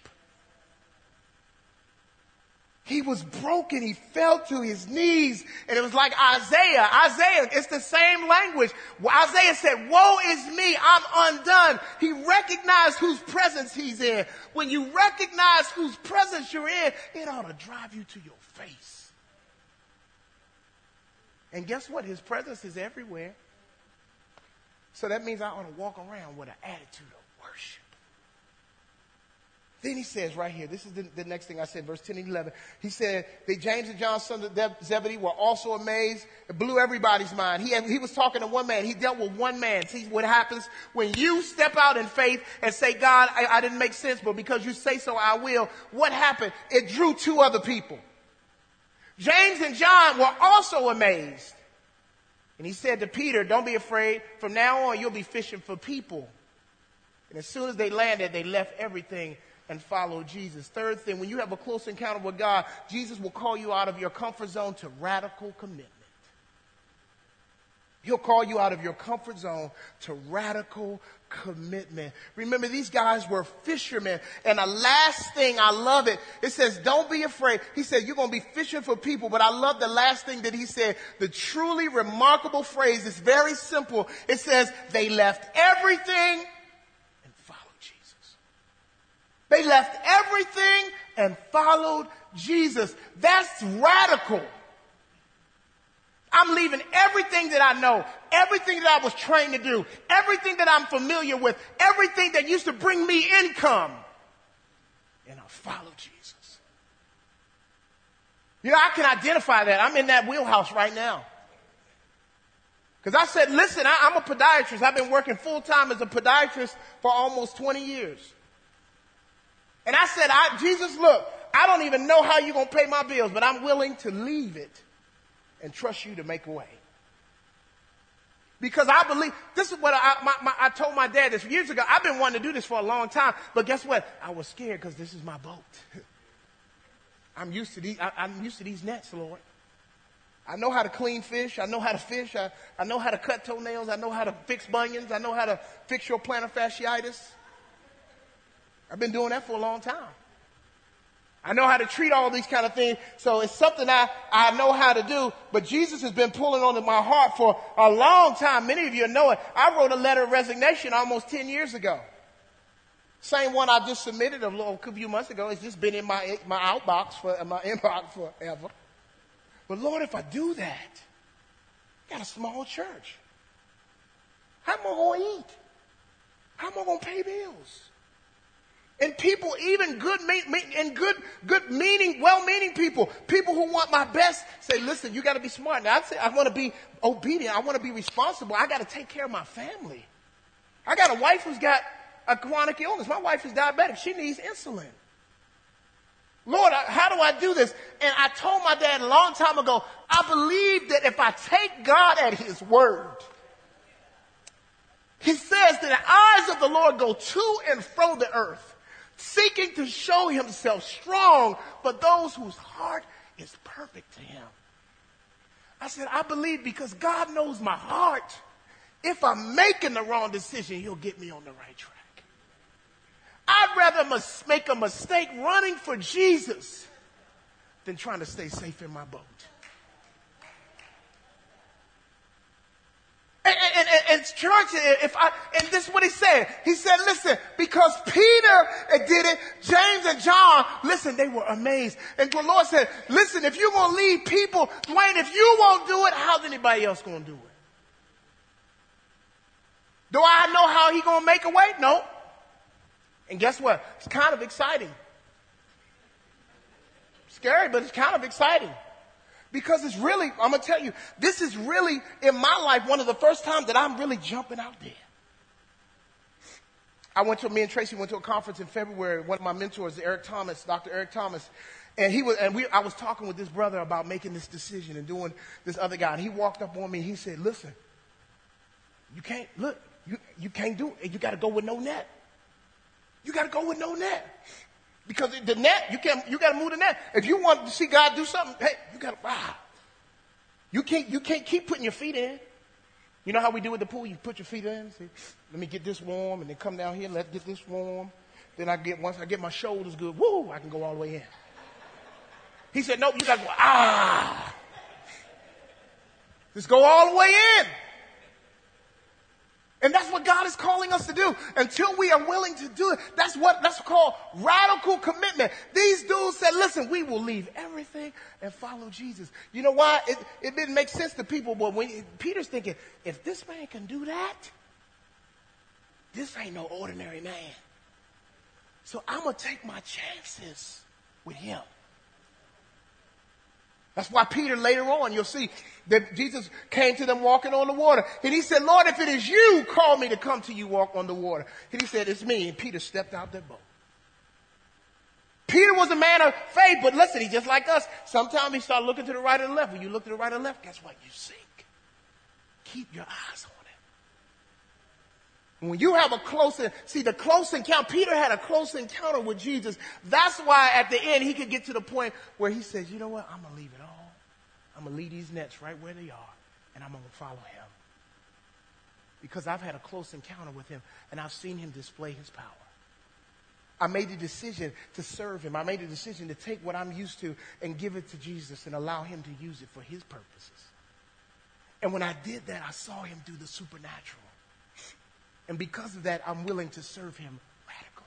A: He was broken. He fell to his knees. And it was like Isaiah. Isaiah, it's the same language. Isaiah said, woe is me, I'm undone. He recognized whose presence he's in. When you recognize whose presence you're in, it ought to drive you to your face. And guess what? His presence is everywhere. So that means I ought to walk around with an attitude of worship. Then he says right here, this is the, the next thing I said, verse ten and eleven. He said that James and John, sons of Zebedee, were also amazed. It blew everybody's mind. He, had, he was talking to one man. He dealt with one man. See what happens when you step out in faith and say, God, I, I didn't make sense, but because you say so, I will. What happened? It drew two other people. James and John were also amazed. And he said to Peter, don't be afraid. From now on, you'll be fishing for people. And as soon as they landed, they left everything and followed Jesus. Third thing, when you have a close encounter with God, Jesus will call you out of your comfort zone to radical commitment. He'll call you out of your comfort zone to radical commitment. Remember, these guys were fishermen. And the last thing, I love it. It says, don't be afraid. He said, you're going to be fishing for people. But I love the last thing that he said. The truly remarkable phrase is very simple. It says, they left everything and followed Jesus. They left everything and followed Jesus. That's radical. I'm leaving everything that I know, everything that I was trained to do, everything that I'm familiar with, everything that used to bring me income, and I'll follow Jesus. You know, I can identify that. I'm in that wheelhouse right now. Because I said, listen, I, I'm a podiatrist. I've been working full-time as a podiatrist for almost twenty years. And I said, I, Jesus, look, I don't even know how you're going to pay my bills, but I'm willing to leave it and trust you to make a way. Because I believe, this is what I, my, my, I told my dad this years ago. I've been wanting to do this for a long time. But guess what? I was scared because this is my boat. I'm used to these, I, I'm used to these nets, Lord. I know how to clean fish. I know how to fish. I, I know how to cut toenails. I know how to fix bunions. I know how to fix your plantar fasciitis. I've been doing that for a long time. I know how to treat all these kind of things. So it's something I, I know how to do. But Jesus has been pulling on my heart for a long time. Many of you know it. I wrote a letter of resignation almost ten years ago. Same one I just submitted a little a few months ago. It's just been in my, my outbox for my inbox forever. But Lord, if I do that, I got a small church. How am I going to eat? How am I going to pay bills? And people, even good, and good, good meaning, well-meaning people, people who want my best, say, listen, you got to be smart. Now, I say, I want to be obedient. I want to be responsible. I got to take care of my family. I got a wife who's got a chronic illness. My wife is diabetic. She needs insulin. Lord, how do I do this? And I told my dad a long time ago, I believe that if I take God at his word, he says that the eyes of the Lord go to and fro the earth, seeking to show himself strong for those whose heart is perfect to him. I said, I believe because God knows my heart. If I'm making the wrong decision, he'll get me on the right track. I'd rather mis- make a mistake running for Jesus than trying to stay safe in my boat. And, and, and, church, if I, and this is what he said. He said, listen, because Peter did it, James and John, listen, they were amazed. And the Lord said, listen, if you're going to lead people, Dwayne, if you won't do it, how's anybody else going to do it? Do I know how he going to make a way? No. And guess what? It's kind of exciting. Scary, but it's kind of exciting. Because it's really, I'm going to tell you, this is really, in my life, one of the first times that I'm really jumping out there. I went to, me and Tracy went to a conference in February. One of my mentors, Eric Thomas, Doctor Eric Thomas, and he was, and we, I was talking with this brother about making this decision and doing this other guy. And he walked up on me and he said, listen, you can't, look, you, you can't do it. You got to go with no net. You got to go with no net. Because the net, you can't, you got to move the net. If you want to see God do something, hey, you got to, wow. You can't, you can't keep putting your feet in. You know how we do with the pool? You put your feet in, say, let me get this warm, and then come down here, let's get this warm. Then I get, once I get my shoulders good, woo, I can go all the way in. He said, no, you got to go, ah. Just go all the way in. And that's what God is calling us to do. Until we are willing to do it, that's what that's called radical commitment. These dudes said, listen, we will leave everything and follow Jesus. You know why? It, it didn't make sense to people, but when Peter's thinking, if this man can do that, this ain't no ordinary man. So I'm going to take my chances with him. That's why Peter later on, you'll see that Jesus came to them walking on the water. And he said, Lord, if it is you, call me to come to you walk on the water. And he said, it's me. And Peter stepped out that boat. Peter was a man of faith, but listen, he's just like us. Sometimes he started looking to the right and the left. When you look to the right and left, guess what? You sink. Keep your eyes on it. When you have a close, see the close encounter, Peter had a close encounter with Jesus. That's why at the end he could get to the point where he says, you know what, I'm going to leave it all. I'm going to leave these nets right where they are, and I'm going to follow him. Because I've had a close encounter with him, and I've seen him display his power. I made the decision to serve him. I made the decision to take what I'm used to and give it to Jesus and allow him to use it for his purposes. And when I did that, I saw him do the supernatural. And because of that, I'm willing to serve him radically.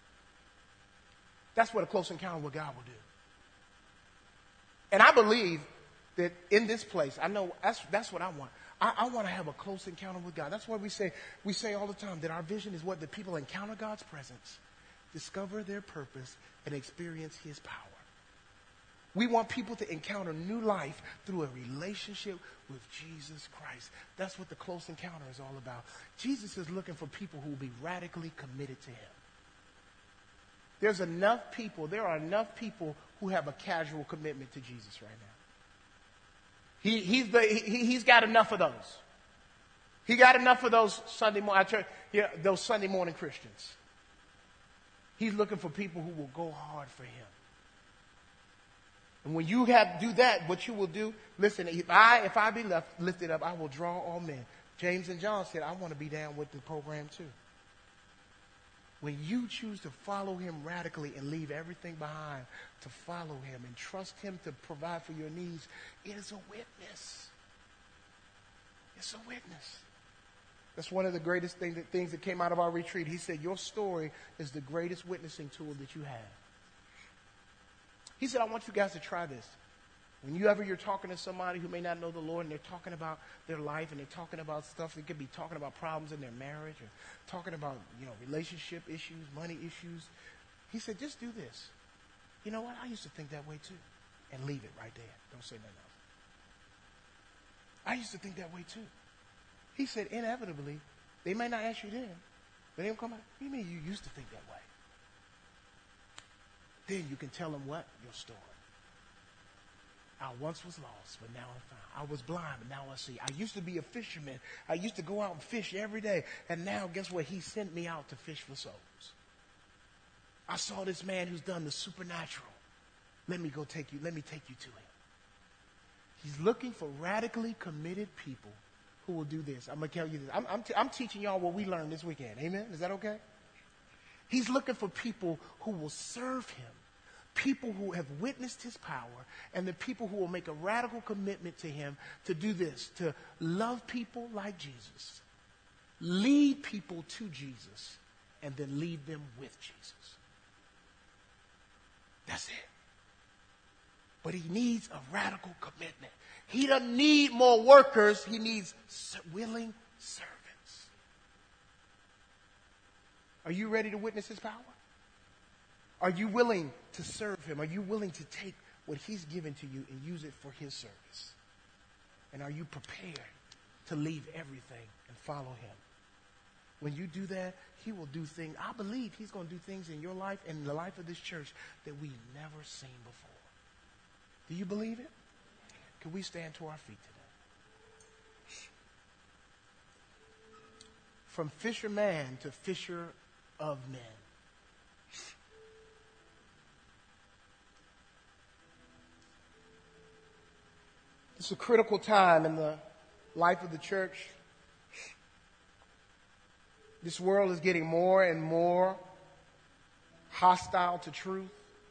A: That's what a close encounter with God will do. And I believe that in this place, I know that's, that's what I want. I, I want to have a close encounter with God. That's why we say, we say all the time that our vision is what the people encounter God's presence, discover their purpose, and experience his power. We want people to encounter new life through a relationship with Jesus Christ. That's what the close encounter is all about. Jesus is looking for people who will be radically committed to him. There's enough people, there are enough people who have a casual commitment to Jesus right now. He, he's, the, he, he's got enough of those. He got enough of those Sunday morning, yeah, those Sunday morning Christians. He's looking for people who will go hard for him. And when you have do that, what you will do, listen, if I if I be left, lifted up, I will draw all men. James and John said, I want to be down with the program too. When you choose to follow him radically and leave everything behind to follow him and trust him to provide for your needs, it is a witness. It's a witness. That's one of the greatest thing that, things that came out of our retreat. He said, your story is the greatest witnessing tool that you have. He said, I want you guys to try this. When you ever you're talking to somebody who may not know the Lord and they're talking about their life and they're talking about stuff, they could be talking about problems in their marriage or talking about, you know, relationship issues, money issues. He said, just do this. You know what? I used to think that way too. And leave it right there. Don't say nothing else. I used to think that way too. He said, inevitably, they may not ask you then, but they'll come out. What do you mean you used to think that way? Then you can tell them what? Your story. I once was lost, but now I'm found. I was blind, but now I see. I used to be a fisherman. I used to go out and fish every day. And now, guess what? He sent me out to fish for souls. I saw this man who's done the supernatural. Let me go take you. Let me take you to him. He's looking for radically committed people who will do this. I'm going to tell you this. I'm, I'm, t- I'm teaching y'all what we learned this weekend. Amen? Is that okay? He's looking for people who will serve him. People who have witnessed his power, and the people who will make a radical commitment to him to do this, to love people like Jesus lead people to Jesus, and then lead them with Jesus. That's it. But he needs a radical commitment. He doesn't need more workers. He needs willing servants. Are you ready to witness his power? Are you willing to serve him? Are you willing to take what he's given to you and use it for his service? And are you prepared to leave everything and follow him? When you do that, he will do things. I believe he's going to do things in your life and in the life of this church that we've never seen before. Do you believe it? Can we stand to our feet today? From fisherman to fisher of men. It's a critical time in the life of the church. This world is getting more and more hostile to truth.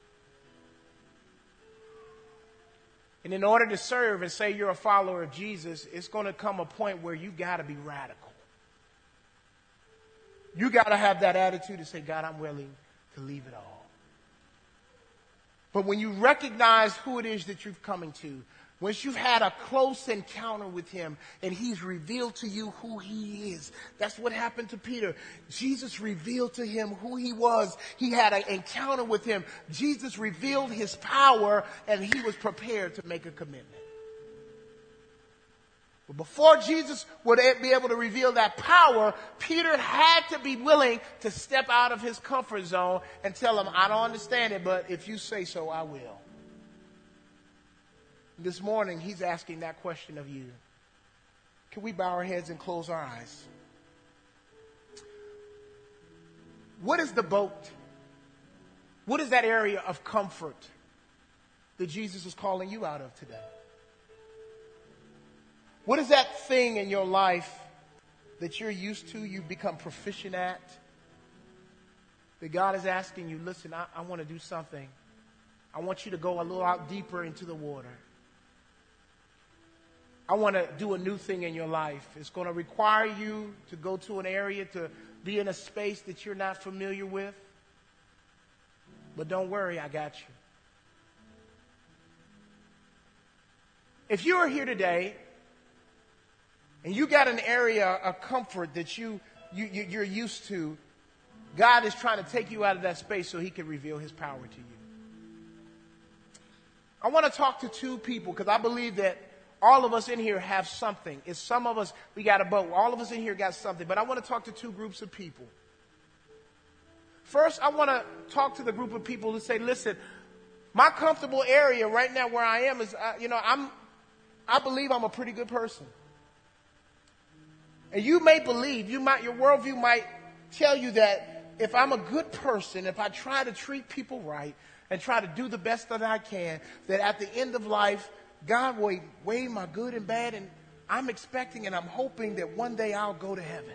A: And in order to serve and say you're a follower of Jesus, it's going to come a point where you got to be radical. You got to have that attitude to say, God, I'm willing to leave it all. But when you recognize who it is that you're coming to, once you've had a close encounter with him and he's revealed to you who he is. That's what happened to Peter. Jesus revealed to him who he was. He had an encounter with him. Jesus revealed his power and he was prepared to make a commitment. But before Jesus would be able to reveal that power, Peter had to be willing to step out of his comfort zone and tell him, I don't understand it, but if you say so, I will. This morning, he's asking that question of you. Can we bow our heads and close our eyes? What is the boat? What is that area of comfort that Jesus is calling you out of today? What is that thing in your life that you're used to, you've become proficient at, that God is asking you, listen, I, I want to do something. I want you to go a little out deeper into the water. I want to do a new thing in your life. It's going to require you to go to an area, to be in a space that you're not familiar with. But don't worry, I got you. If you are here today and you got an area of comfort that you, you, you, you're used to, God is trying to take you out of that space so he can reveal his power to you. I want to talk to two people because I believe that all of us in here have something. It's some of us, we got a boat. All of us in here got something. But I want to talk to two groups of people. First, I want to talk to the group of people who say, listen, my comfortable area right now where I am is, uh, you know, I'm, I believe I'm a pretty good person. And you may believe, you might, your worldview might tell you that if I'm a good person, if I try to treat people right and try to do the best that I can, that at the end of life, God will weigh my good and bad, and I'm expecting and I'm hoping that one day I'll go to heaven.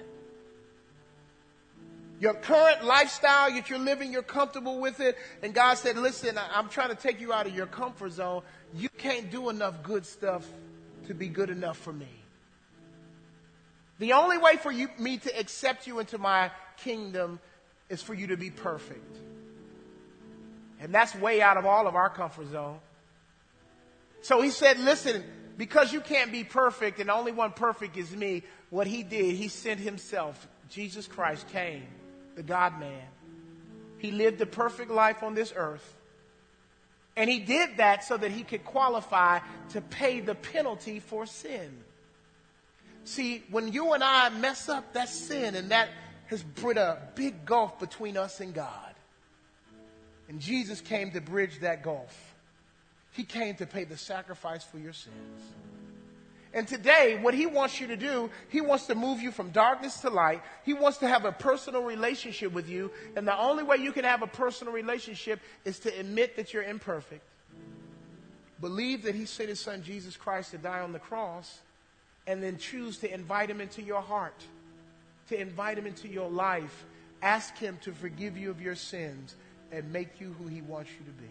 A: Your current lifestyle that you're living, you're comfortable with it, and God said, listen, I'm trying to take you out of your comfort zone. You can't do enough good stuff to be good enough for me. The only way for you, me to accept you into my kingdom is for you to be perfect. And that's way out of all of our comfort zone. So he said, listen, because you can't be perfect and the only one perfect is me, what he did, he sent himself. Jesus Christ came, the God-man. He lived the perfect life on this earth. And he did that so that he could qualify to pay the penalty for sin. See, when you and I mess up, that's sin, and that has put a big gulf between us and God. And Jesus came to bridge that gulf. He came to pay the sacrifice for your sins. And today, what he wants you to do, he wants to move you from darkness to light. He wants to have a personal relationship with you. And the only way you can have a personal relationship is to admit that you're imperfect. Believe that he sent his son, Jesus Christ, to die on the cross. And then choose to invite him into your heart. To invite him into your life. Ask him to forgive you of your sins and make you who he wants you to be.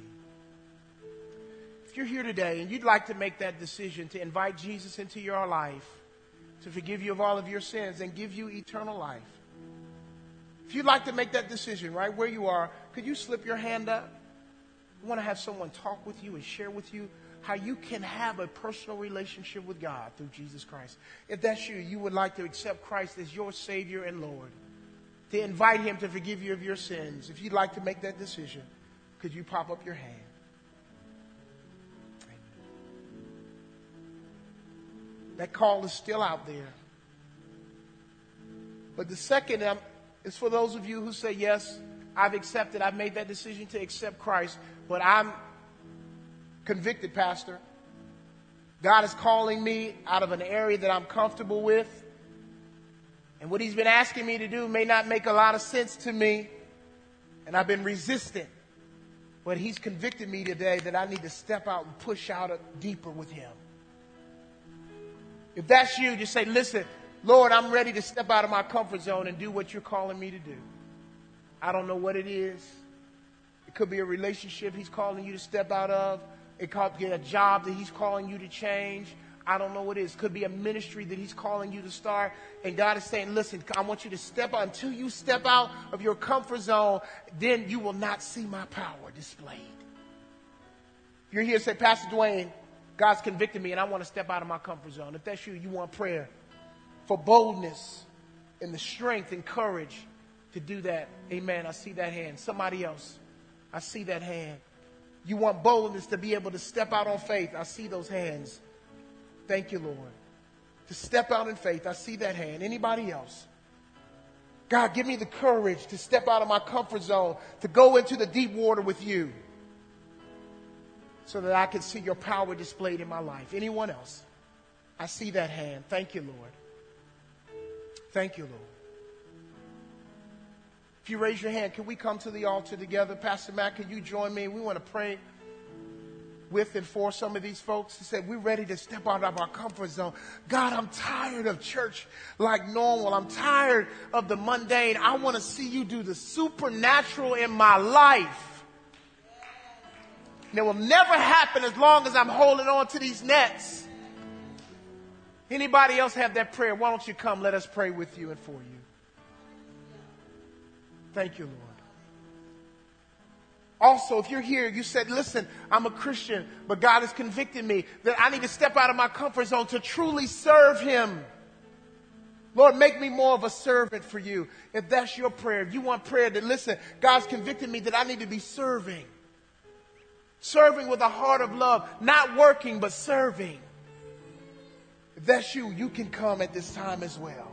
A: If you're here today and you'd like to make that decision to invite Jesus into your life, to forgive you of all of your sins and give you eternal life. If you'd like to make that decision right where you are, could you slip your hand up? I want to have someone talk with you and share with you how you can have a personal relationship with God through Jesus Christ. If that's you, you would like to accept Christ as your Savior and Lord, to invite Him to forgive you of your sins. If you'd like to make that decision, could you pop up your hand? That call is still out there. But the second um, is for those of you who say, yes, I've accepted, I've made that decision to accept Christ, but I'm convicted, Pastor. God is calling me out of an area that I'm comfortable with. And what He's been asking me to do may not make a lot of sense to me. And I've been resistant. But He's convicted me today that I need to step out and push out deeper with Him. If that's you, just say, listen, Lord, I'm ready to step out of my comfort zone and do what you're calling me to do. I don't know what it is. It could be a relationship He's calling you to step out of. It could be a job that He's calling you to change. I don't know what it is. It could be a ministry that He's calling you to start. And God is saying, listen, I want you to step out. Until you step out of your comfort zone, then you will not see my power displayed. If you're here, say, Pastor Dwayne, God's convicted me and I want to step out of my comfort zone. If that's you, you want prayer for boldness and the strength and courage to do that. Amen. I see that hand. Somebody else. I see that hand. You want boldness to be able to step out on faith. I see those hands. Thank you, Lord. To step out in faith. I see that hand. Anybody else? God, give me the courage to step out of my comfort zone, to go into the deep water with you so that I can see your power displayed in my life. Anyone else? I see that hand. Thank you, Lord. Thank you, Lord. If you raise your hand, can we come to the altar together? Pastor Matt, can you join me? We want to pray with and for some of these folks who said, we're ready to step out of our comfort zone. God, I'm tired of church like normal. I'm tired of the mundane. I want to see you do the supernatural in my life. And it will never happen as long as I'm holding on to these nets. Anybody else have that prayer? Why don't you come? Let us pray with you and for you. Thank you, Lord. Also, if you're here, you said, listen, I'm a Christian, but God has convicted me that I need to step out of my comfort zone to truly serve Him. Lord, make me more of a servant for you. If that's your prayer, if you want prayer that, listen, God's convicted me that I need to be serving. Serving with a heart of love, not working, but serving. If that's you, you can come at this time as well.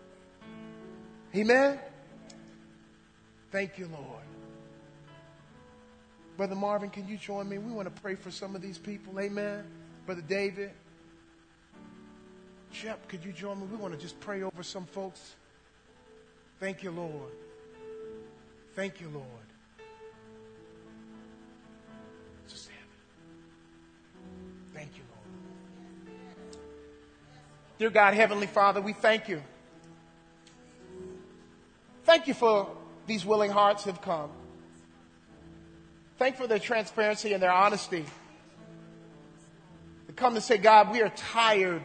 A: Amen. Thank you, Lord. Brother Marvin, can you join me? We want to pray for some of these people. Amen. Brother David. Shep, could you join me? We want to just pray over some folks. Thank you, Lord. Thank you, Lord. Just have it. Thank you, Lord. Dear God, Heavenly Father, we thank you. Thank you for these willing hearts have come. Thank you for their transparency and their honesty. They come to say, God, we are tired.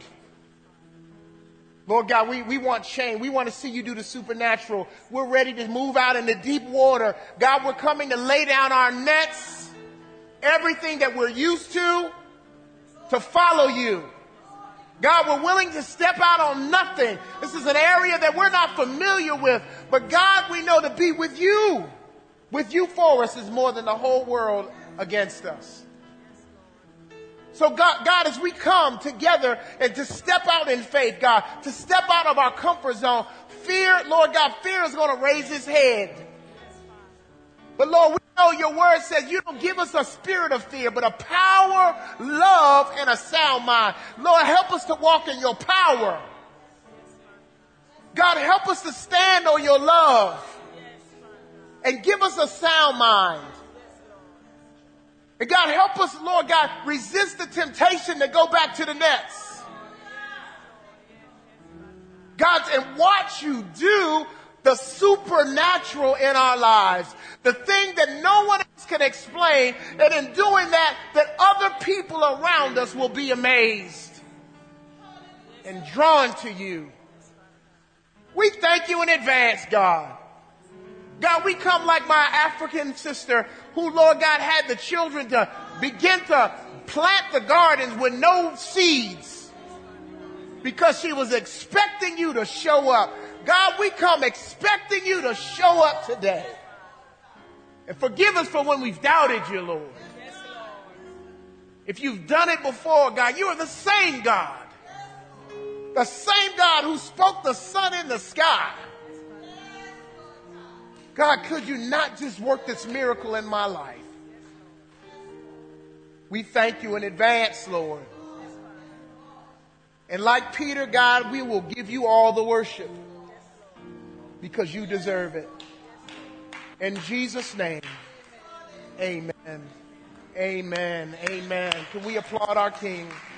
A: Lord God, we, we want change. We want to see you do the supernatural. We're ready to move out in the deep water. God, we're coming to lay down our nets, everything that we're used to, to follow you. God, we're willing to step out on nothing. This is an area that we're not familiar with. But God, we know to be with you, with you for us is more than the whole world against us. So God, God, as we come together and to step out in faith, God, to step out of our comfort zone, fear, Lord God, fear is going to raise its head. But Lord, we know your word says you don't give us a spirit of fear, but a power, love, and a sound mind. Lord, help us to walk in your power. God, help us to stand on your love and give us a sound mind. And God, help us, Lord God, resist the temptation to go back to the nets. God, and watch you do the supernatural in our lives. The thing that no one else can explain. And in doing that, that other people around us will be amazed. and drawn to you. We thank you in advance, God. God, we come like my African sister who, Lord God, had the children to begin to plant the gardens with no seeds because she was expecting you to show up. God, we come expecting you to show up today. And forgive us for when we've doubted you, Lord. If you've done it before, God, you are the same God. The same God who spoke the sun in the sky. God, could you not just work this miracle in my life? We thank you in advance, Lord. And like Peter, God, we will give you all the worship because you deserve it. In Jesus' name, amen. Amen. Amen. Can we applaud our King?